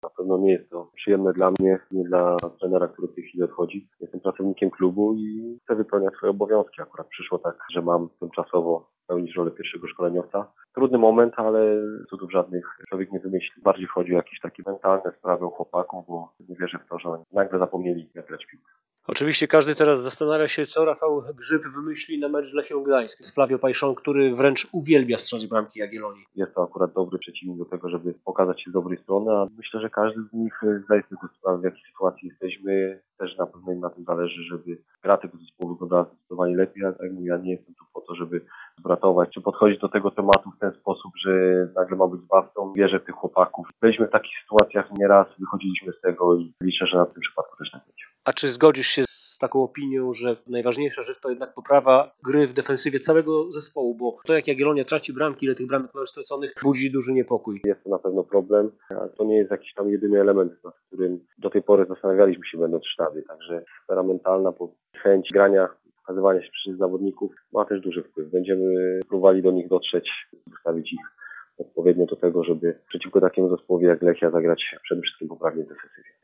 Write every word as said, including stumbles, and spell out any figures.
Na pewno nie jest to przyjemne dla mnie, nie dla trenera, który w tej chwili odchodzi. Jestem pracownikiem klubu i chcę wypełniać swoje obowiązki. Akurat przyszło tak, że mam tymczasowo pełnić rolę pierwszego szkoleniowca. Trudny moment, ale cudów żadnych człowiek nie wymyśli. Bardziej chodzi o jakieś takie mentalne sprawy u chłopaków, bo nie wierzę w to, że oni nagle zapomnieli, jak grać w piłkę. Oczywiście każdy teraz zastanawia się, co Rafał Grzyb wymyśli na mecz z Lechią Gdańsk z Flavio Pajszą, który wręcz uwielbia strzelać bramki Jagiellonii. Jest to akurat dobry przeciwnik do tego, żeby pokazać się z dobrej strony, a myślę, że każdy z nich zdaje sobie sprawę, w jakiej sytuacji jesteśmy. Też na pewno im na tym zależy, żeby gra tego zespołu wyglądała zdecydowanie lepiej, ale tak jak mówię, ja nie jestem tu po to, żeby zbratować, czy podchodzić do tego tematu w ten sposób, że nagle ma być zbawcą. Wierzę w tych chłopaków. Byliśmy w takich sytuacjach nieraz, wychodziliśmy z tego i liczę, że na tym przypadku też tak będzie. A czy zgodzisz się z taką opinią, że najważniejsza rzecz to jednak poprawa gry w defensywie całego zespołu, bo to jak Jagiellonia traci bramki, ile tych bramek ma już straconych, budzi duży niepokój. Jest to na pewno problem, ale to nie jest jakiś tam jedyny element, nad którym do tej pory zastanawialiśmy się będąc w sztabie. Także sfera mentalna, chęć grania, pokazywania się przez zawodników ma też duży wpływ. Będziemy próbowali do nich dotrzeć, ustawić ich odpowiednio do tego, żeby przeciwko takiemu zespołowi jak Lechia zagrać przede wszystkim poprawnie w defensywie.